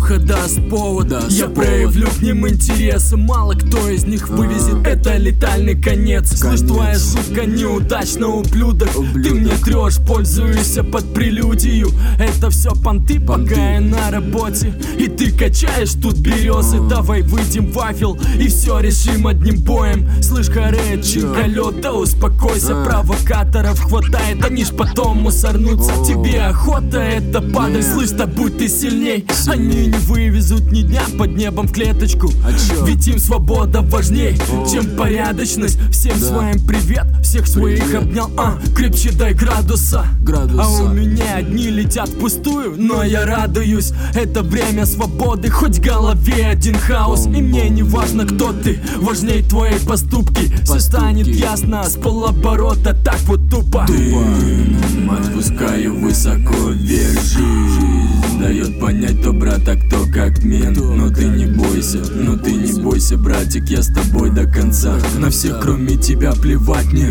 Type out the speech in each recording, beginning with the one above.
Шлюха даст повод, я проявлю к ним интерес, и мало кто из них вывезет, это летальный конец. Слышь, твоя шутка неудачна, ублюдок. Ты мне трешь, пользуешься под прелюдию. Это все понты, пока я на работе, и ты качаешь тут березы. Давай выйдем в вафел и все решим одним боем. Слышь, харе, чикалет, да успокойся. Провокаторов хватает, они ж потом мусорнутся. Тебе охота это падать, слышь, да будь ты сильней. Они не вывезут ни дня под небом в клеточку, ведь им свобода важней, чем порядочность. Всем своим привет, всех своих обнял, крепче дай градуса. А у меня одни летят впустую, но я радуюсь. Это время свободы, хоть в голове один хаос. И мне не важно, кто ты, важней твои поступки. Все станет ясно с полоборота, так вот тупо. Дым отпускаю высоко вверх, жизнь дает понять, кто брат, а кто как мент. Но ты не бойся, братик, я с тобой до конца. На всех кроме тебя плевать мне.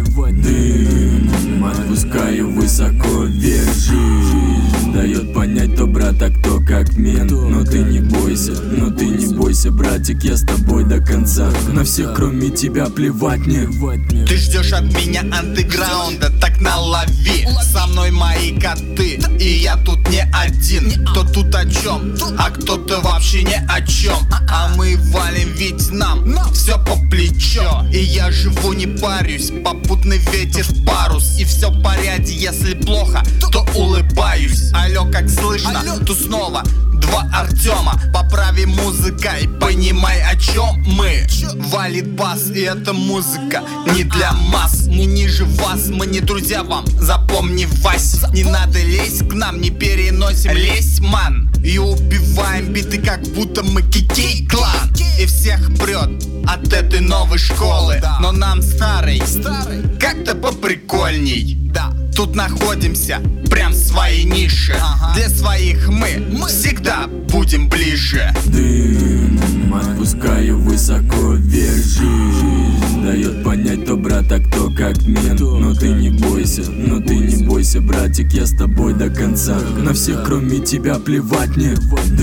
Дым отпускаю высоко вверх, жизнь дает понять, кто брат, а кто как мент. Но ты не бойся, братик, я с тобой до конца. На всех кроме тебя плевать мне. Ты ждешь от меня андеграунда, так налови. Со мной мои коты, и я тут не один. Кто тут о чем, а кто-то вообще ни о чем. А мы валим, ведь нам все по плечо. И я живу, не парюсь, попутный ветер в парус. И все в порядке, если плохо, то улыбаюсь. Алло, как слышно, тут снова два Артема. Поправи музыка и понимай, о чем мы. Валит бас, и эта музыка не для масс. Мы ниже вас, мы не друзья вам, запомни, Вась. Не надо лезть к нам, не переносим лезь, ман. И убиваем биты, как будто мы Кикей-клан. И всех прет от этой новой школы. Но нам старый как-то поприкольней. Тут находимся прям в своей нише. Для своих мы всегда будем ближе. Дым отпускаю высоко вверх, жизнь дает понять, кто брат, а кто как мент. Но ты не бойся, братик, я с тобой до конца. На всех кроме тебя плевать мне.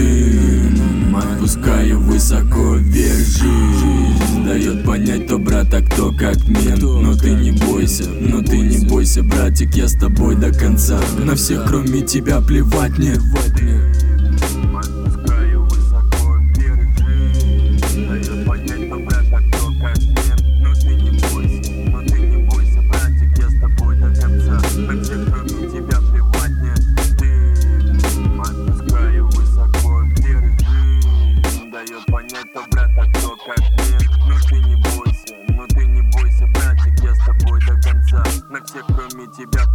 Дым отпускаю высоко вверх, жизнь дает понять, кто брат, а кто как мент. Но ты не бойся, братик, я с тобой до конца. На всех кроме тебя плевать мне. Отпускаю высоко вверх, жизнь дает понять, кто брат, а кто как мент. Но ты не бойся, братик, я с тобой до конца. На всех кроме тебя плевать мне. Дым отпускаю высоко вверх, жизнь дает понять, кто брат, а кто как мент. Но ты не бойся, братик, я с тобой до конца. На всех кроме тебя